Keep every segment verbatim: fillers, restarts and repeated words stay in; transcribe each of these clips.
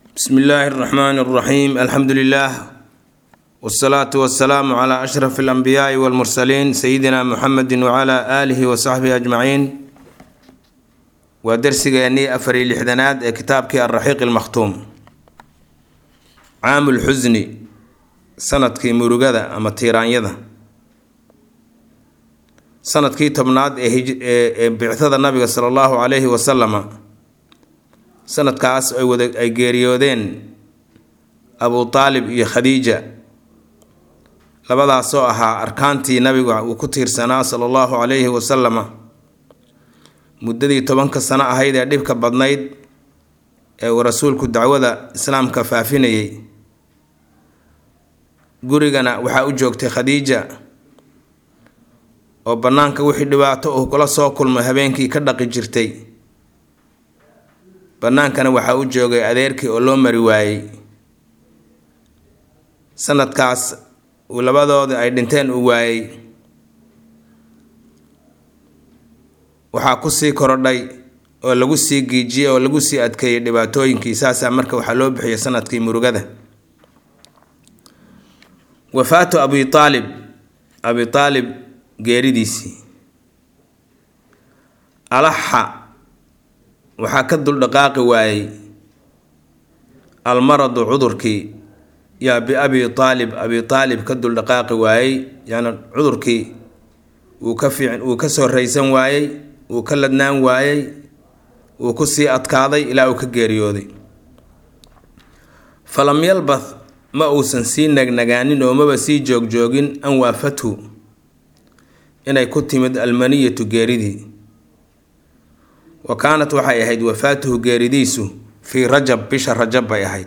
بسم الله الرحمن الرحيم الحمد لله والصلاة والسلام على أشرف الأنبياء والمرسلين سيدنا محمد وعلى آله وصحبه أجمعين ودرسي يعني أفري لحدنات كتابك الرحيق المختوم عام الحزن سنة كي مرقدة أما تيران يدا سنة كي تبناد بعثة النبي صلى الله عليه وسلم sanadkaas ay wada ay geeriyoodeen Abu Talib iyo Khadija labadaas oo ahaa arkaantii nabiga uu ku tiirsanaa sallallahu alayhi wa sallam muddadii tobanka sano ahayd ee dhibka badnayd ee uu rasuulku dacwada islaamka faafinayay gurigana waxa uu joogtay Khadija oo banaanka wixii dhibaato oo kula soo kulmay habeenkii ka dhaqi jirtay banaankana waxa uu joogay adeerkii oo loo mari waayay sanadkaas uu labadooda ay dhinteen u waayay waxa ku sii korodhay oo lagu sii giijiyay oo lagu sii adkeeyay dhibaatooyinkiisa marka waxa loo bixiyay sanadkii murugada wafaatu Abi Talib Abi Talib geeridiisii alaha waxaa ka dul dhaqaaqi waayay almarad cudurkii yaa bi Abi Talib Abi Talib ka dul dhaqaaqi waayay yaana cudurkii uu ka fiican uu ka soo reysan waayay uu ka ladnaan waayay uu ku sii adkaaday ilaa uu ka geeriyooday falam yalbath ma uusan sii nagnagaanin oo maba sii joogjoogin an waafatu inay ku timid almaniyatu geeridii وكانت waxay ahayd wafaatuhu geeridiisu fi rajab bisha rajab bay ahayd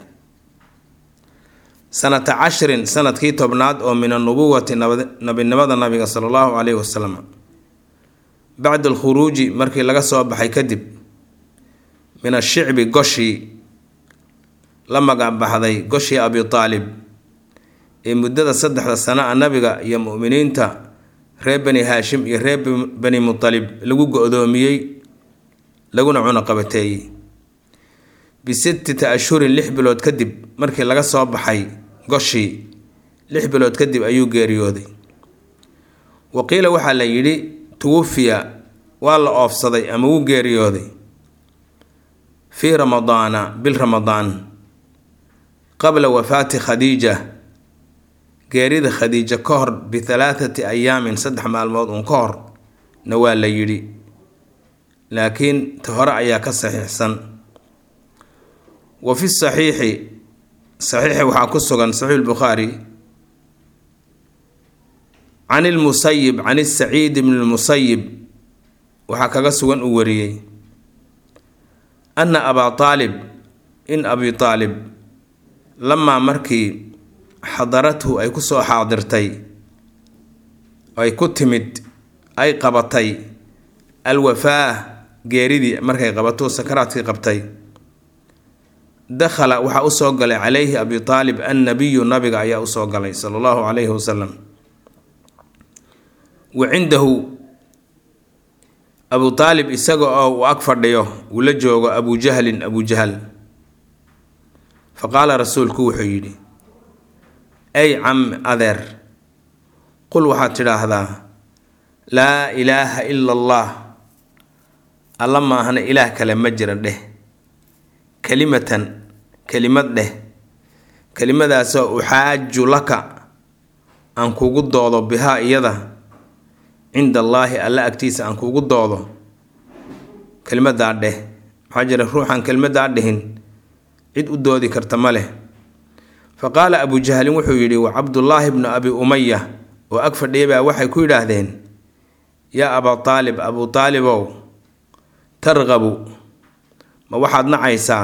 sanata عشرين sanadkii tobnaad oo min an-nubuwati nabinimada nabiga sallallahu alayhi wasallam بعد الخروج markii laga soo baxay kadib min ash-shi'b goshi lama gabaxday goshi Abi Talib ee muddada saddexda sano nabiga iyo muuminiinta reer bani Hashim iyo reer bani Muttalib lagu go'doomiyay laguna cuna qabatay bi sittata ashhur lix bilood kadib markii laga soo baxay goshi lix bilood kadib ayuu geeriyooday waqiila waxa la yiri tuwfiya wala oofsaday ama uu geeriyooday fi ramadana bil ramadan qabla wafaati Khadija geerida Khadija kahor bi thalathati ayaamin saddex maalmood un kahor na waa la yiri لكن تهرع يا كصحيحسن وفي الصحيح صحيح وحاكسوغان صحيح البخاري عن المسيب عن السعيد بن المسيب وحاكسوغان أوريي أن أبا طالب إن أبي طالب لما مركي حضرته أي كسو حاضرتي أي كتمد أي قبطي الوفاة geeridii markay qabato sakaraadkii qabtay dakhala waxa uu soo galay calayhi Abi Talib an-nabiy nabiga ayaa u soo galay sallallahu alayhi wasallam wa indahu Abu Talib isaga oo ag fadhiyo uu la joogo Abu Jahl Abu Jahl faqala rasuulku wuxuu yiri ay am adeer qul waxa tiraahdaa la ilaha illa Allah الله ما هنا إله كلمة جرا ده كلمة كلمة ده كلمة ذا سو أحاج لك أن كوجد ضاض بها يدا عند الله ألا أكتيس أن كوجد ضاض كلمة ذا ده حجر روح عن كلمة ذا دهن عد أدودي كرتمله فقال أبو جهل وحيري وعبد الله بن أبي أمية وأكفر ديبا وحي كل هذين يا أبا طالب أبو طالب ترغبوا ما واحد نعيسى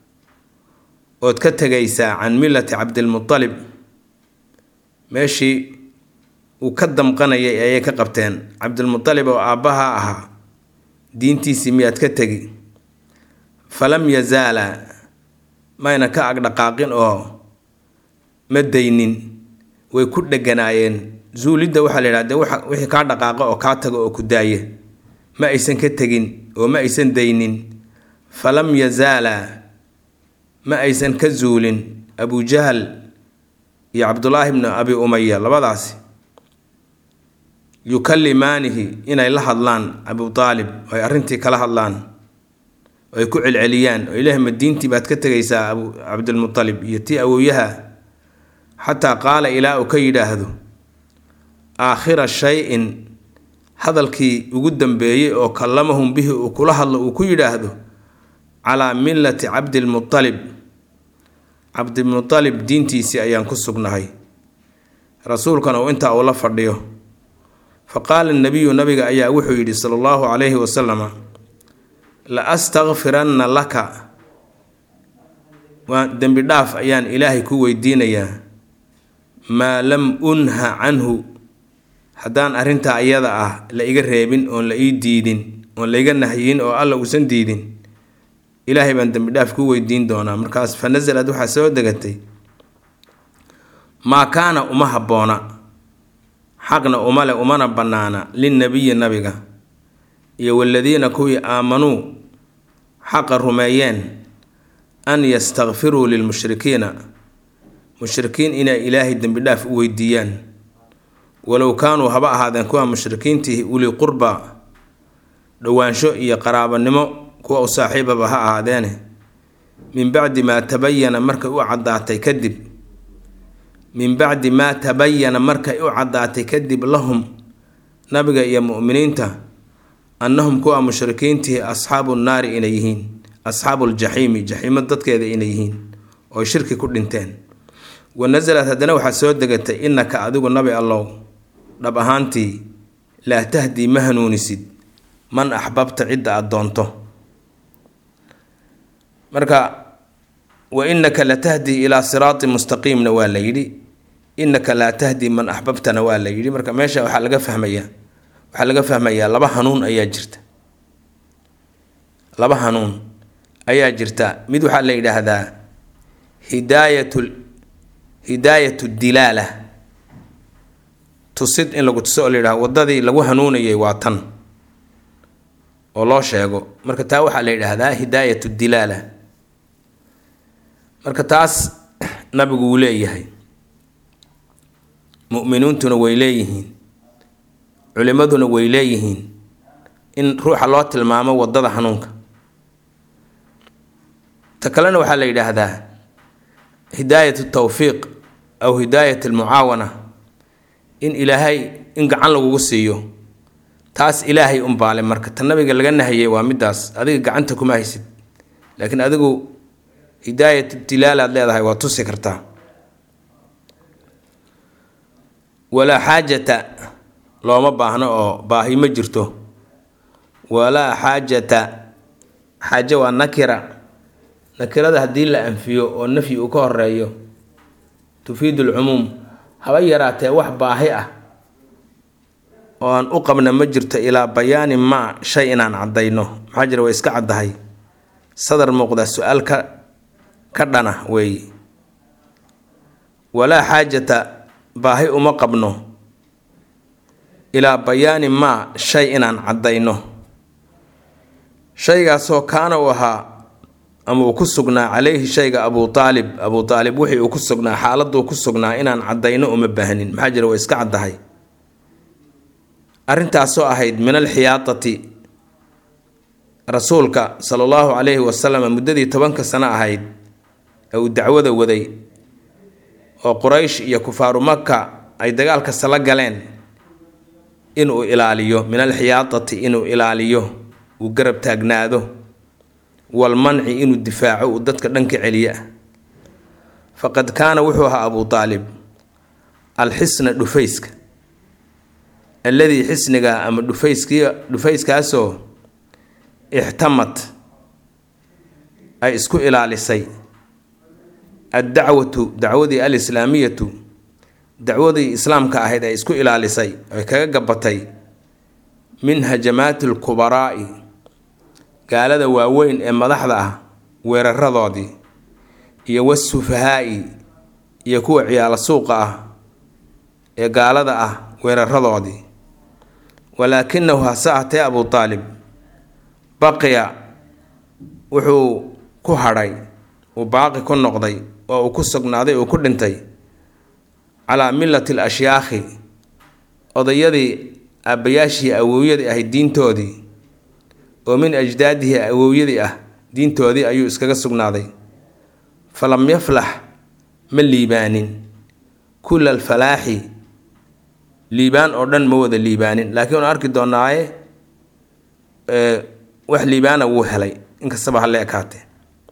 وتكتجيسى عن ملة عبد المطلب ماشي وكدم قناة أيك قبتين عبد المطلب وأباها أها دينتي سميات كتجي فلم يزال ما ينكأ دقاقين أو مدينين ويكون دجناين زولد وحلا لا وحي كار دقاقة أو كاتج أو كداية ما يسن كتجين وما يسن دينين فلم يزال ma aysan ka zuulin Abu Jahl iyo Abdullah ibn Abi Umayya labadaasi yukallimaanihi inay la hadlaan Abu Talib oo ay arintii kala hadlaan oo ay ku celceliyaan oo Ilaahay madiintii baad ka tagaysaa Abu Abdul Muttalib iyo tii awooyaha hatta qaala ilaa uu ka yiraahdo aakhira shay'in hadalkii ugu dambeeyay oo kallamahum bihi uu kula hadlo uu ku yiraahdo ala millati Abdul Muttalib Abdul Muttalib diintiisi ayaan ku sugnahay rasuulkana oo inta uu la fadhiyo فقال النبي نبي أيا وحيد صلى الله عليه وسلم لا أستغفرن لك ودم بداف أيان إلهي كوي دينيا ما لم أنهى عنه حدان أرنتا أيادا أه لا يقربين أو لا يديدين أو لا يقنهيين أو الله وسن ديدين إلهي بان دم بداف كوي دين دونا مركز فنزل أدو حسو دقتي ما كان أمهبونا حقنا أملا أمنا بنانا للنبي النبي يا الذين كوي آمنوا حق الرميان أن يستغفروا للمشركين مشركين إن إلهي الدم بالله في ويديان ولو كانوا هباء هذا كوا مشركين تيه أولي قربى لوان شو يا قرابة نمو كوا صاحب بها هذانه من بعد ما تبين مركا وعدات يكذب من بعد ما تبين مركا وعدات يكذب لهم نبقى يا مؤمنين تا أنهم كوا مشركين تيه أصحاب النار إليهين أصحاب الجحيم جحيم الضد كذا إليهين أو شرك كل انتين ونزلت هدنا وحسود دقت إنك أدوب النبي الله ربهانتي لا تهدي مهنونسد من أحببت عدة أدونته مركا وإنك لا تهدي إلى صراط مستقيم نوال ليلي إنك لا تهدي من أحببت نوال ليلي مركا ماشي وحلقة فهمية وحلقة فهمية لبا حنون أيا جرت لبا حنون أيا جرتا ميدو حال ليلي هذا هداية هداية الدلالة تصد إن لو تسأل لها وضدي لو حنون أيا واتن والله شيء مركا تاوح على هذا هداية الدلالة marka taas nabigu uu leeyahay mu'miniintuna way leeyihiin culimaduna way leeyihiin in ruuxa loo tilmaamo wadada xanuunka takalana waxa la yiraahdaa hidaayatu tawfiiq aw hidaayatu almuawana in ilaahay in gacan lagu siiyo taas ilaahay um baale marka tan nabiga laga nahayay waa midaas adiga gacanta kuma haysid laakiin adigu هداية الدلالة لهذا هي وتسكرتها ولا حاجة لو ما باهنا أو باهي مجرته ولا حاجة حاجة والنكرة نكرة ده دليل أنفيه والنفي أكره رأيه تفيد العموم هوايرات واحد باهية وأن أقمنا مجرته إلى بيان ما شيء عن عضينه حجر ويسكعد هاي صدر موقع السؤال ك كدنا وي ولا حاجة باهي أما قبنه إلى بيان ما شيء عن عضينه شيء سو كان وها أما وكسقنا عليه شيء أبو طالب أبو طالب وحي وكسقنا حالته وكسقنا إن عن عضينه أم بهنين محجر ويسكعد هاي أرنت سو أهيد من الحياطة رسولك صلى الله عليه وسلم مدة تبنك سنة أهيد أو الدعوة وذي وقريش يكفار مكة أي دجال كسلا جلين إنه إلاليه من الحياطة إنه إلاليه وقرب تجناده والمنع إنه الدفاع ودتك دنك عليا فقد كان وحوها أبو طالب الحسن دفيسك الذي حسنك أم دفيسك دفيسك أسو احتمت أي اسكو إلالي سي الدعوة دعوة الإسلامية دعوة الإسلام كأهد اسكو إلى لسي كجبتي من هجمات الكبراء قال هذا وين إما لحظة وير الرضادي يوسفهاء يكوع على سوقه قال هذا وير الرضادي ولكنه ساعة أبو طالب بقي وحو كهري uu baaqi ku noqday oo uu ku sugnaaday uu ku dhintay calaa millati al-ashyaakhi odayadii aabbayaashii awowyadii ahay diintoodii oo min ajdaadihi awowyadii ah diintoodii ayuu iskaga sugnaaday falam yaflax ma liibaanin kulla alfalaaxi liibaan oo dhan ma wada liibaanin laakiin waan arki doonaaye wax liibaana wuu helay inkastaba ha la ekaatee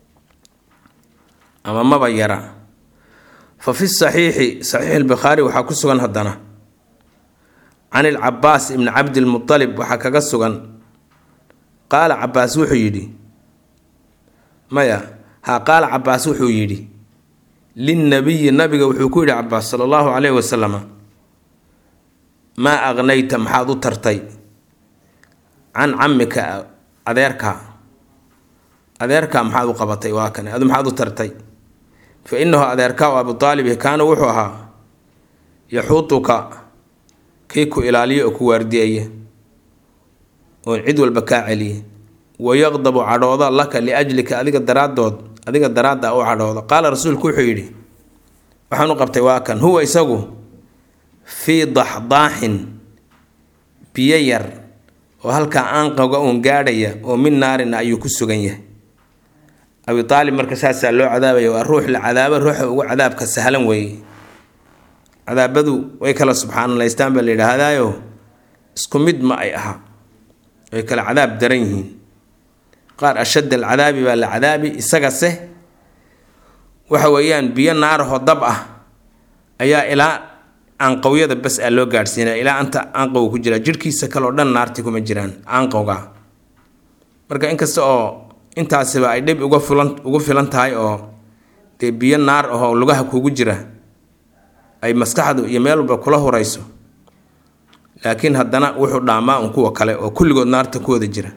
ama maba yara fa fi saxiixi saxiix albukhaari waxaa ku sugan haddana can ilcabaas ibni cabdilmutalib waxaa kaga sugan qaala cabaas wuxuu yidhi maya haa qaala cabaas wuxuu yidhi linnabiyi nabiga wuxuu ku yidhi cabaas sala allahu calayhi wasalama maa aqnayta maxaad u tartay can camika adeerkaa adeerkaa maxaad u qabatay waa kane adu maxaad u tartay fa innahu adeerkaa oo abutaalib kaana wuxuu ahaa yaxuutuka kii ku ilaaliya oo ku waardiyeeya oon cid walba kaa celiya wayaqdabu cadhooda laka liajlika adiga daraaddood adiga daraadda u cadhooda qaala rasuulku wuxuu yidhi waxaan u qabtay waa kan huwa isagu fii daxdaaxin biyo yar oo halkaa aanqowga uun gaadhaya oo min naarina ayuu ku sugan yahay abi aalib marka saasaa loo cadaabaya waa ruux la cadaabo ruuxa ugu cadaabka sahlan weeye cadaabadu way kala subxaanalaystaan baa la yidhaahdaayo isku mid ma ay aha way kala cadaab daran yihiin qaar ashadd alcadaabi baa la cadaabi isagase waxa weeyaan biyo naarahoo dab ah ayaa ilaa aanqowyada bas aa loo gaadhsiinaya ilaa anta aanqowga ku jira jirhkiisa kaleoo dhan naarti kuma jiraan aanqowga marka inkasta oo intaasiba ay dhib uga fulan ugu filan tahay oo dee biyo naar ahoo lugaha kugu jira ay maskaxdu iyo meel walba kula hurayso laakiin haddana wuxuu dhaamaa un kuwa kale oo kulligood naarta ku wada jira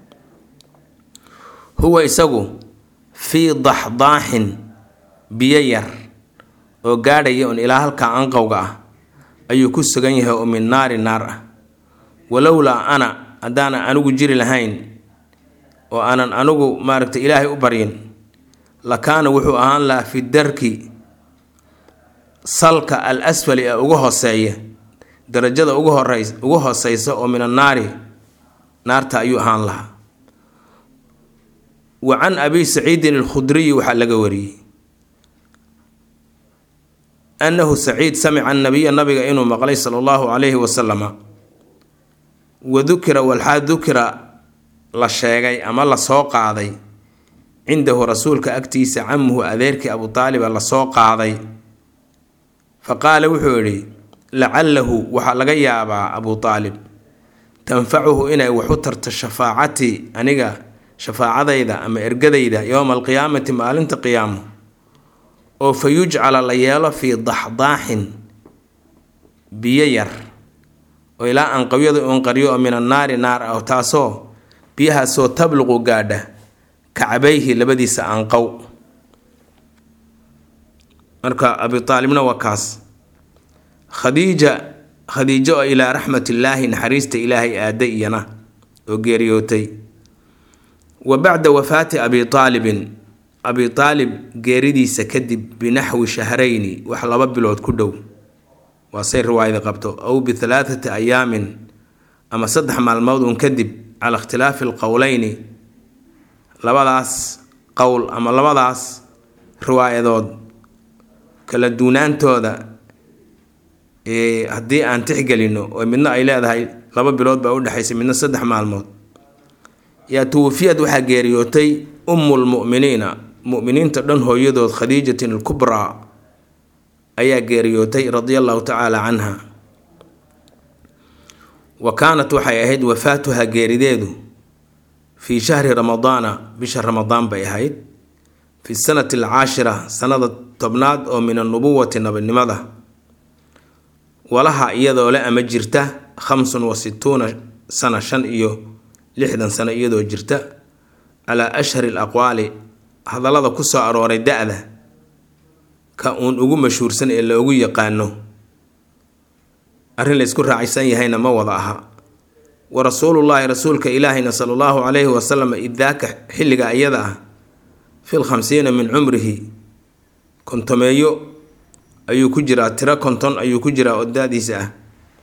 huwa isagu fii daxdaaxin biyo yar oo gaadhaya un ilaa halkaa anqowga ah ayuu ku sugan yahay oo min naari naar ah walowlaa ana haddaanan anigu jiri lahayn oo aanan anigu maaragtay ilaahay u baryin lakaana wuxuu ahaan lahaa fi darki salka al asfali ee ugu hooseeya darajada ugu horeys ugu hooseysa oo min annaari naarta ayuu ahaan lahaa wa can abi saciidin alkhudriyi waxaa laga wariyey annahu saciid samica annabiya nabiga inuu maqlay sala allahu calayhi wasalama wadukira walxaa dukira la sheegay ama la soo qaaday cindahu rasuulka agtiisa camuhu adeerkii abu taaliba la soo qaaday fa qaala wuxuu yidhi lacalahu waxaa laga yaabaa abu taalib tanfacuhu inay wax u tarto shafaacatii aniga shafaacadayda ama ergadayda yowma alqiyaamati maalinta qiyaamo oo fa yujcala la yeelo fii daxdaaxin biyo yar oo ilaa anqawyada uun qaryo oo min annaari naar ah taasoo biyahaasoo tabluqu gaadha kacabayhi labadiisa anqow marka abi taalibna waa kaas khadiija khadiijo oo ilaa raxmatillaahi naxariista ilaahay aaday iyana oo geeriyootay wa bacda wafaati abi taalibin abi taalib geeridiisa kadib binaxwi shahrayni wax laba bilood ku dhow waa say riwaayada qabto aw bihalaathati ayaamin ama saddex maalmood uun kadib cala ikhtilaafi alqowleyni labadaas qowl ama labadaas riwaayadood kala duunaantooda haddii aan tixgelino oo midna ay leedahay laba bilood baa udhexaysa midna saddex maalmood yaa tuwafiyad waxaa geeriyootay ummulmu'miniina mu'miniinta dhan hooyadood khadiijatin alkubraa ayaa geeriyootay radia allahu tacaala canha wa kaanat waxay ahayd wafaatuha geerideedu fii shahri ramadaana bisha ramadaan bay ahayd fi sanati alcaashira sanada tobnaad oo min annubuwati nabinimada walaha iyadoo le ama jirta khamsun wa situuna sana shan iyo lixdan sano iyadoo jirta calaa ashhari alaqwaali hadallada ku soo arooray da-da ka uun ugu mashhuursan ee loogu yaqaano arrin laysku raacaysan yahayna ma wada aha wa rasuulullaahi rasuulka ilaahina sala allahu calayhi wasalam idaaka xilliga iyada ah fi lkhamsiina min cumrihi kontomeeyo ayuu ku jiraa tiro konton ayuu ku jiraa oo da-diisa ah.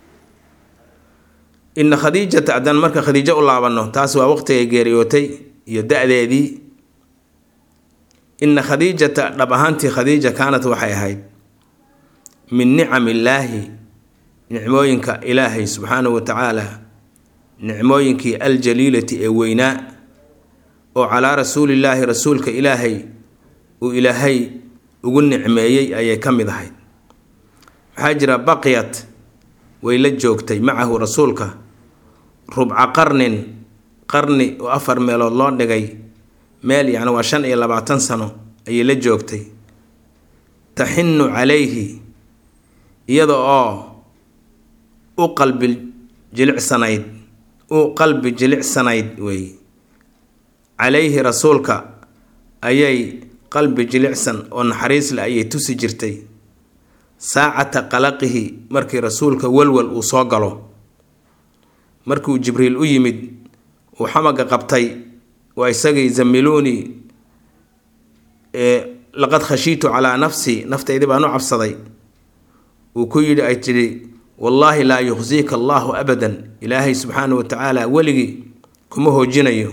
ina khadiijata haddaan marka khadiijo u laabanno taas waa waqtigay geeriyootay iyo da-deedii. ina khadiijata dhab ahaantii khadiija kaanat waxay ahayd min nicam illaahi nicmooyinka ilaahay subxaanahu watacaala nicmooyinkii aljaliilati ee weynaa oo calaa rasuulillaahi rasuulka ilaahay uu ilaahay ugu nicmeeyey ayay ka mid ahayd. maxaa jira baqiyat way la joogtay macahu rasuulka rubca qarnin qarni oo afar meelood loo dhigay meel yacni waa shan iyo labaatan sano ayay la joogtay. taxinu calayhi iyada oo u qalbi jilicsanayd u qalbi jilicsanayd wey calayhi rasuulka ayay qalbi jilicsan oo naxariis leh ayay tusi jirtay. saacata qalaqihi markii rasuulka walwal uu soo galo markuu jibriil u yimid uu xamaga qabtay waa isagii zamiluuni ee laqad khashiitu calaa nafsi naftaydii baan u cabsaday uu ku yidhi ay tidhi wallaahi laa yukhsiika allaahu abadan ilaahay subxaanahu watacaala weligii kuma hoojinayo.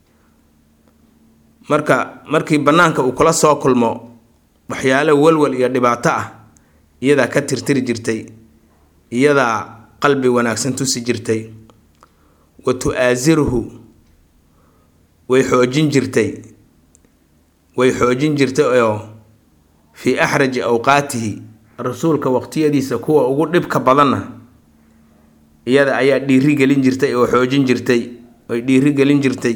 marka markii bannaanka uu kula soo kulmo waxyaalo walwal iyo dhibaato ah iyadaa ka tirtiri jirtay, iyadaa qalbi wanaagsan tusi jirtay. wa tu-aasiruhu way xoojin jirtay way xoojin jirtay oo fii axraji awqaatihi rasuulka waqtiyadiisa kuwa ugu dhibka badanna iyada ayaa dhiiri gelin jirtay oo xoojin jirtay oy dhiiri gelin jirtay.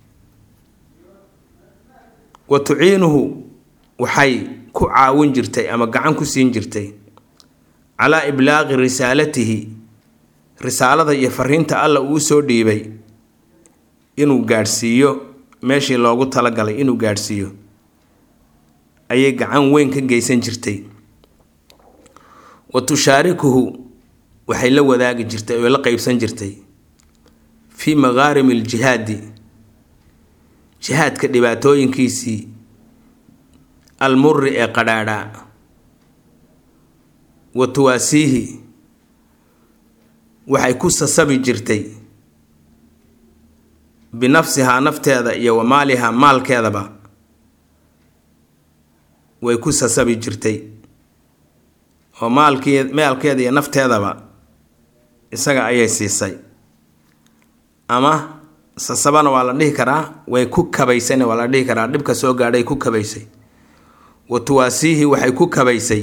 wa tuciinuhu waxay ku caawin jirtay ama gacan ku siin jirtay calaa iblaaqi risaalatihi risaalada iyo fariinta alla uu soo dhiibay inuu gaadhsiiyo meeshii loogu talagalay inuu gaadhsiiyo ayay gacan weyn ka geysan jirtay. wa tushaarikuhu waxay la wadaagi jirtay oo la qeybsan jirtay fii maqaarimi aljihaadi jihaadka dhibaatooyinkiisii almurri ee qadhaadhaa. wa tuwaasiihi waxay ku sasabi jirtay binafsihaa nafteeda iyo wa maalihaa maalkeedaba way ku sasabi jirtay oo maalkii maalkeeda iyo nafteedaba isaga ayay siisay. ama sasabana waa la dhihi karaa way ku kabaysayna waa la dhihi karaa dhibka soo gaadhay ku kabaysay. wa tuwaasiihi waxay ku kabaysay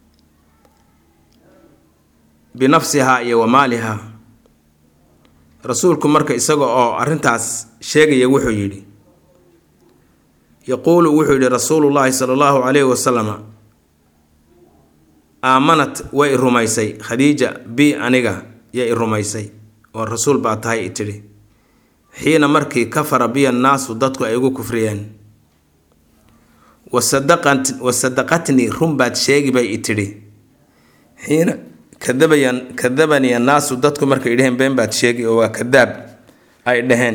binafsihaa iyo wa maalihaa. rasuulku marka isaga oo arrintaas sheegaya wuxuu yidhi yaquulu wuxuu yidhi rasuulullaahi sala allahu calayhi wasalama aamanat way rumaysay khadiija bi aniga yay rumaysay oo rasuul baa tahay i tidhi xiina markii kafara biya annaasu dadku ay ugu kufriyeen. wasadaqatnii run baad sheegi bay i tidhi xiina kadabayan kadabani annaasu dadku markay dheheen been baad sheegi oo waa kadaab ay dheheen.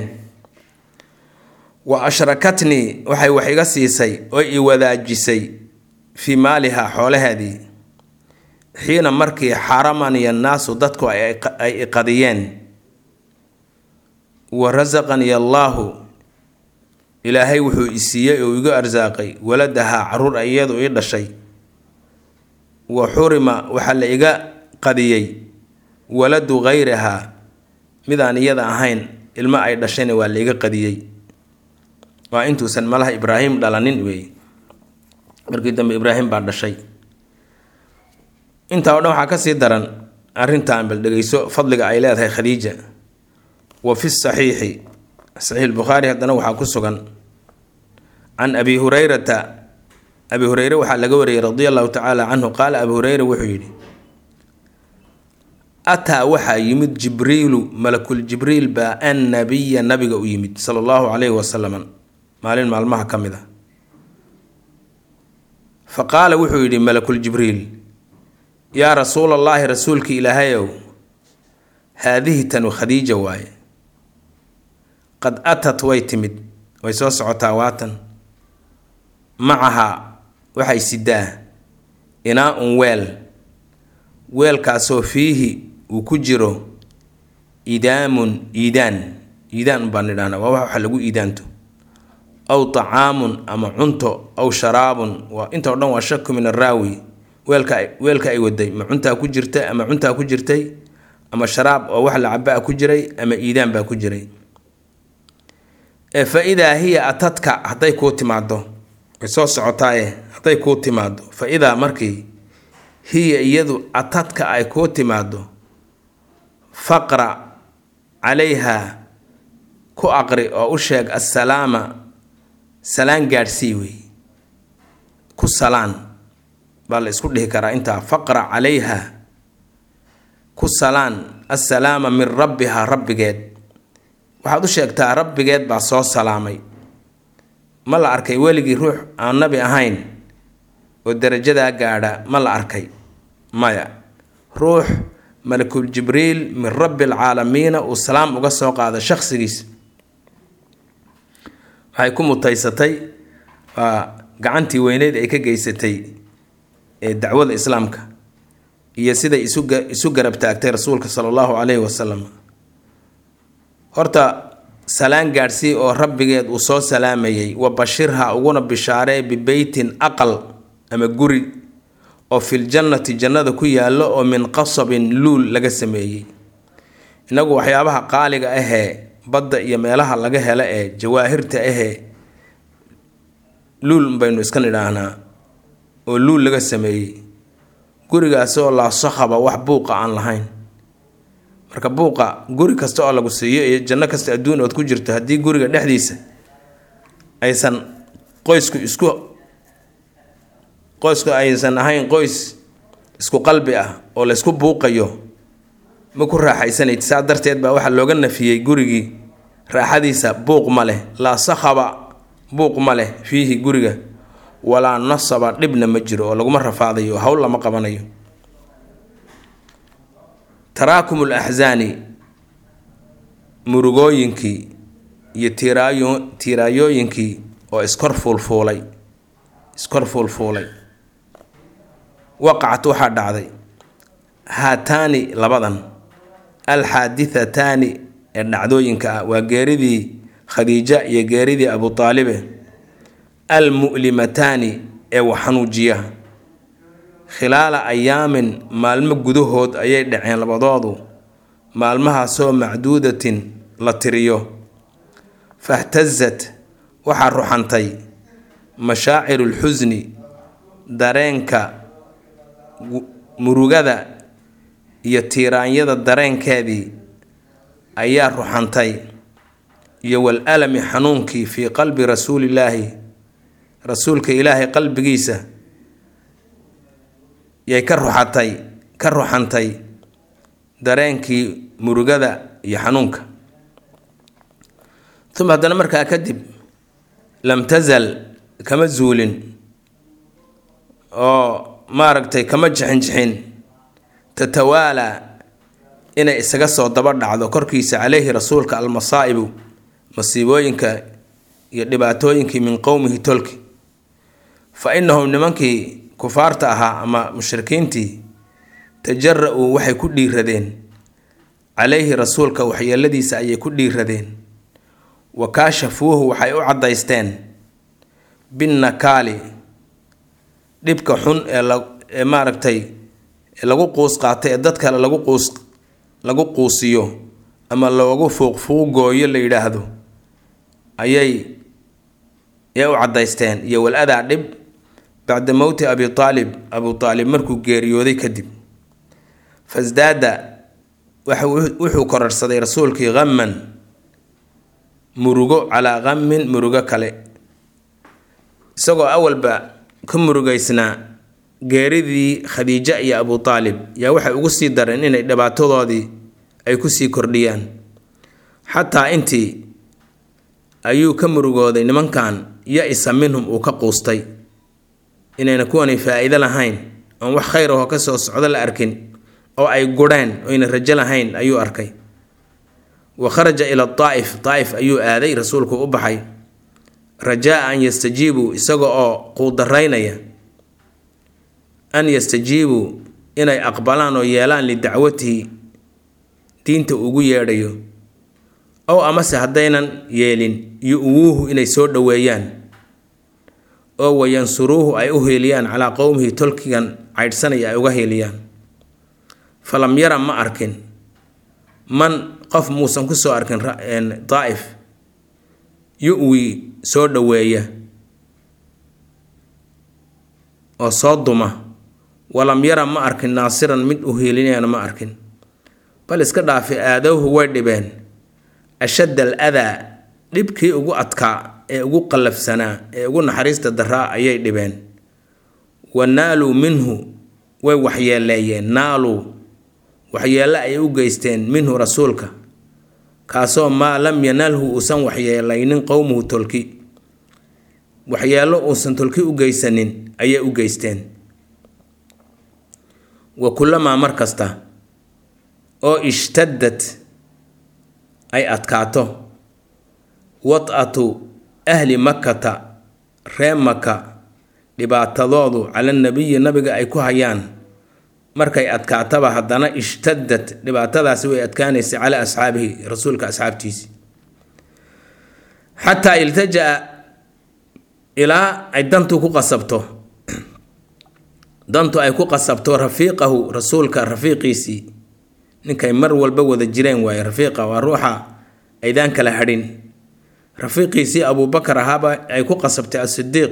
wa ashrakatnii waxay wax iga siisay oo i wadaajisay fii maalihaa xoolaheedii xiina markii xaramani annaasu dadku ay iqadiyeen. wa rasaqani allaahu ilaahay wuxuu i siiyey oo igu arsaaqay waladahaa caruur ay iyadu ii dhashay. wa xurima waxaa la iga qadiyey waladu gayrihaa midaan iyada ahayn ilmo ay dhashayna waa la iga qadiyey. waa intuusan malaha ibraahim dhalanin weeye, markii dambe ibraahim baa dhashay. intaa oo dhan waxaa kasii daran arrintaan bal dhegeyso fadliga ay leedahay khadiija. wa fi saxiixi saxiix albukhaari haddana waxaa ku sugan can abi hurayrata abi hureyre waxaa laga wariyey radia allahu tacaala canhu qaala abi hureyre wuxuu yidhi ataa waxaa yimid jibriilu malakul jibriil baa annabiya nabiga u yimid sala allahu calayhi wasalam maalin maalmaha ka mid a. fa qaala wuxuu yidhi malakul jibriil yaa rasuula allaahi rasuulki ilaahayow haadihi tanu khadiija waaye qad atat way timid way soo socotaa waatan macaha waxay sidaa inaa-un weel weelkaasoo fiihi uu ku jiro idaamun iidaan iidaan baan nidhahnaa waa waxa lagu iidaanto aw tacaamun ama cunto aw sharaabun waa inta o dhan waa shaku min araawi weelka weelka ay waday ma cuntaa ku jirta ama cuntaa ku jirtay ama sharaab oo wax la cabaa ku jiray ama iidaan baa ku jiray ee fa idaa hiya atadka hadday kuu timaado way soo socotaaye hadday kuu timaado fa idaa markii hiya iyadu atadka ay kuu timaado faqra calayha ku aqri oo u sheeg assalaama salaan gaadhsii wey ku salaan baa la isku dhihi karaa intaa faqra calayha ku salaan assalaama min rabbihaa rabbigeed waxaad u sheegtaa rabbigeed baa soo salaamay ma la arkay weligii ruux aan nabi ahayn oo darajadaa gaadha ma la arkay maya ruux malakul jibriil min rabbi alcaalamiina uu salaam uga soo qaada shakhsigiis waxay ku mutaysatay waa gacantii weyneyd ay ka geysatay ee dacwada islaamka iyo siday isu isu garab taagtay rasuulka sala allahu calayhi wasalam horta salaan gaadhsii oo rabbigeed uu soo salaamayay wa bashirha uguna bishaaree bibeytin aqal ama guri oo fil jannati jannada ku yaallo oo min qasabin luul laga sameeyey inagu waxyaabaha qaaliga ahee badda iyo meelaha laga helo ee jawaahirta ahee luul baynu iska nidhaahnaa oo luul laga sameeyey gurigaasoo laa sakhaba wax buuqa aan lahayn marka buuqa guri kasta oo lagu siiyo iyo janno kasta adduun ood ku jirto haddii guriga dhexdiisa aysan qoysku isku qoysku aysan ahayn qoys isku qalbi ah oo la isku buuqayo ma ku raaxaysanayd saa darteed baa waxaa looga nafiyey gurigii raaxadiisa buuq ma leh laa sakhaba buuq ma leh fiihi guriga walaa nasaba dhibna ma jiro oo laguma rafaadayo hawl lama qabanayo taraakum alaxzaani murugooyinkii iyo tiiraayo tiiraayooyinkii oo iskor fuulfuulay iskor fuulfuulay waqacat waxaa dhacday haataani labadan alxaadithataani ee dhacdooyinka ah waa geeridii khadiija iyo geeridii abu taalibe almu'limataani ee waxanuujiya khilaala ayaamin maalmo gudahood ayay dhaceen labadoodu maalmahaasoo macduudatin la tiriyo fahtazat waxaa ruxantay mashaaciru lxusni dareenka murugada iyo tiiraanyada dareenkeedii ayaa ruxantay iyo wal alami xanuunkii fii qalbi rasuulillaahi rasuulka ilaahay qalbigiisa yay ka ruxatay ka ruxantay dareenkii murugada iyo xanuunka uma haddana markaa kadib lam tazal kama zuulin oo maaragtay kama jixinjixin tatawaalaa inay isaga soo daba dhacdo korkiisa caleyhi rasuulka almasaa'ibu masiibooyinka iyo dhibaatooyinkii min qowmihi tolki fa innahum nimankii kufaarta ahaa ama mushrikiintii tajara-uu waxay ku dhiiradeen caleyhi rasuulka waxyeeladiisa ayay ku dhiiradeen wa kaashafuuhu waxay u caddaysteen binnakaali dhibka xun ee la ee maaragtay ee lagu quus qaatay ee dad kale lagu quus lagu quusiyo ama loogu fuuqfuuqgooyo la yidhaahdo ayay yay u caddaysteen iyo wal-adaa dhib bacda mowti abi aalib abu aalib markuu geeriyooday kadib fasdaada wuxuu korarsaday rasuulkii hamman murugo calaa hammin murugo kale isagoo awalba ka murugaysnaa geeridii khadiija iyo abu aalib yaa waxay ugu sii dareen inay dhibaatadoodii ay kusii kordhiyaan xataa intii ayuu ka murugooday nimankan ya-isa minhum uu ka quustay inayna kuwanay faa-iido lahayn oon wax khayr ahoo ka soo socdo la arkin oo ay gurheen oyna rajo lahayn ayuu arkay wa kharaja ila daa'if daa'if ayuu aaday rasuulku u baxay rajaa an yastajiibuu isaga oo quudaraynaya an yastajiibuu inay aqbalaan oo yeelaan lidacwatihi diinta ugu yeedhayo ow amase haddaynan yeelin yu-wuuhu inay soo dhoweeyaan oo wayansuruuhu ay u heeliyaan calaa qowmihi tolkigan caydhsanaya ay uga heeliyaan falam yara ma arkin man qof muusan ku soo arkin daa'if yu-wi soo dhoweeya oo soo duma walam yara ma arkin naasiran mid u heelinayana ma arkin bal iska dhaafi aadowhu way dhibeen ashadd al adaa dhibkii ugu adkaa ee ugu qallafsanaa ee ugu naxariista daraa ayay dhibeen wa naaluu minhu way waxyeeleeyeen naaluu waxyeelle ay u geysteen minhu rasuulka kaasoo maa lam yanalhu uusan waxyeelaynin qowmuhu tolki waxyeello uusan tolki u geysanin ayay u geysteen wa kullamaa mar kasta oo ishtadad ay adkaato wad'atu ahli makkata ree maka dhibaatadoodu cala nabiyi nabiga ay ku hayaan markay adkaataba haddana ishtadad dhibaatadaasi way adkaanaysa calaa asxaabihi rasuulka asxaabtiisi xataa iltaja-a ilaa ay dantu ku qasabto dantu ay ku qasabto rafiiqahu rasuulka rafiiqiisii ninkay mar walba wada jireen waaye rafiiqa waa ruuxa aydaan kala hadhin rafiiqiisii abuubakar ahaaba ay ku qasabtay asidiiq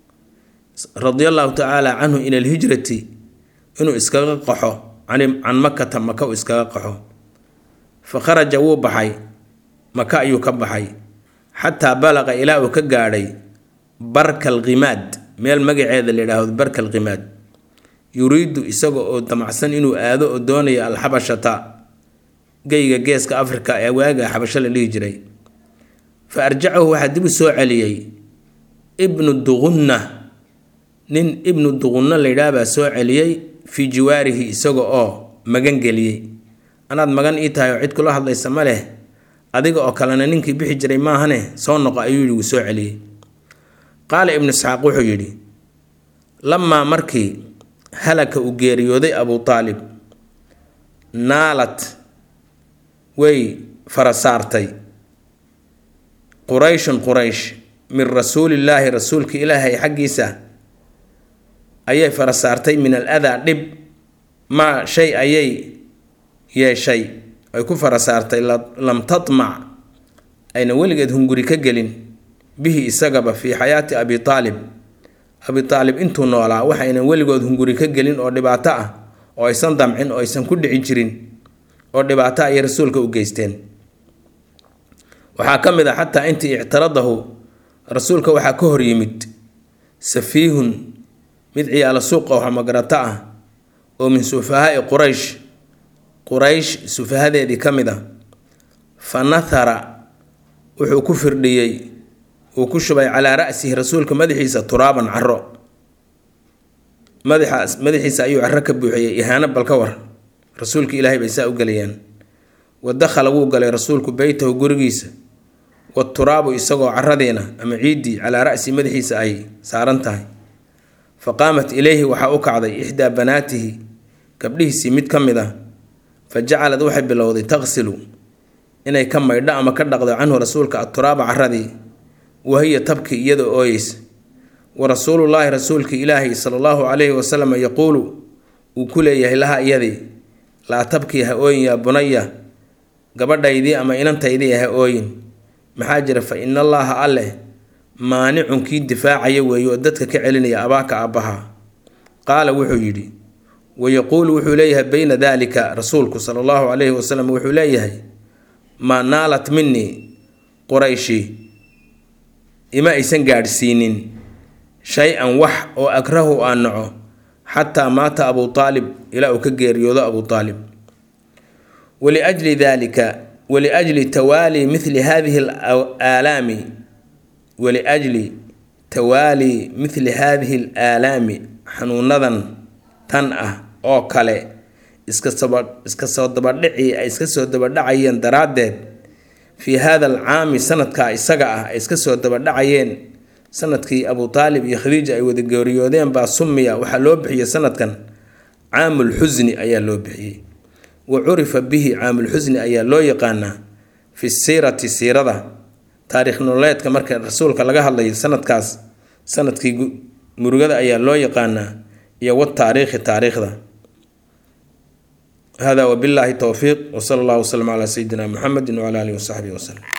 radia allahu tacaala canhu ila alhijrati inuu iskaga qaxo can makata maka uu iskaga qaxo fa kharaja wuu baxay maka ayuu ka baxay xataa balaqa ilaa uu ka gaadhay barka alqimaad meel magaceeda la yidhaahdo barka alqimaad yuriidu isaga oo damacsan inuu aado oo doonaya alxabashata geyga geeska afrika ee waaga xabasho la dhihi jiray fa arjacahu waxaa dib u soo celiyey ibnu duqunna nin ibnu duqunna la yidhaah baa soo celiyey fii jiwaarihi isaga oo magan geliyey anaad magan ii tahay oo cid kula hadlaysa ma leh adiga oo kalena ninkii bixi jiray maahane soo noqo ayuu yidhi wuu soo celiyey qaala ibnu isxaaq wuxuu yidhi lamaa markii halaka uu geeriyooday abu taalib naalad way fara saartay qurayshun quraysh min rasuulillaahi rasuulka ilaahay xaggiisa ayay fara saartay min al adaa dhib maa shay ayay yeeshay ay ku fara saartay lam tatmac ayna weligeed hunguri ka gelin bihi isagaba fii xayaati abi taalib abi taalib intuu noolaa waxaynan weligood hunguri ka gelin oo dhibaato ah oo aysan damcin oo aysan ku dhici jirin oo dhibaato ayay rasuulka u geysteen waxaa ka mid a xataa intii ictiradahu rasuulka waxaa ka hor yimid safiihun mid ciyaalo suuqa oo magarato ah oo min sufahaai quraysh quraysh sufahadeedii ka mid a fa nathara wuxuu ku firdhiyey uu ku shubay calaa ra'sihi rasuulka madaxiisa turaaban caro madaxaas madaxiisa ayuu caro ka buuxiyey ihaano bal ka war rasuulka ilaahay bay saa u gelayaan wa dakhala wuu galay rasuulku beytahu gurigiisa waturaabu isagoo caradiina ama ciiddii calaa ra'si madaxiisa ay saaran tahay fa qaamat ilayhi waxaa u kacday ixdaa banaatihi gabdhihiisii mid ka mid ah fa jacalad waxay bilowday taqsilu inay ka maydho ama ka dhaqdo canhu rasuulka aturaaba caradii wahiya tabki iyada ooyeysa wa rasuulullaahi rasuulka ilaahi sala allahu calayhi wasalam yaquulu uu ku leeyahay laha iyadii laa tabkii ha ooyin yaa bunaya gabadhaydii ama inantaydii ha ooyin maxaa jira fa ina allaaha alleh maanicun kii difaacaya weeye oo dadka ka celinaya abaaka aabbaha qaala wuxuu yidhi wayaquulu wuxuu leeyahay bayna daalika rasuulku sala allahu calayhi wasalam wuxuu leeyahay maa naalat minii qurayshi ima aysan gaadhsiinin shay-an wax oo akrahu aan naco xataa maata abuu taalib ilaa uu ka geeriyoodo abuu taalib waliajli daalika waliajli tawaali mithli hadihi alaalaami waliajli tawaali mithli hadihi alaalaami xanuunadan tan ah oo kale iska saba iska soo dabadhici ay iska soo dabadhacayeen daraaddeed fii hada alcaami sanadkaa isaga ah ay iska soo dabadhacayeen sanadkii Abu Talib iyo Khadija ay wada geeriyoodeen baa sumiya waxa loo bixiyay sanadkan caamul xuzni ayaa loo bixiyay wa urifa bihi caamul xuzni ayaa loo yaqaanaa fi siirati siirada taariikh nololeedka marka rasuulka laga hadlayo sanadkaas sanadkii murugada ayaa loo yaqaanaa iyo wad taariikhi taariikhda. هذا وبالله توفيق وصلى الله وسلم على سيدنا محمد وعلى آله وصحبه وسلم.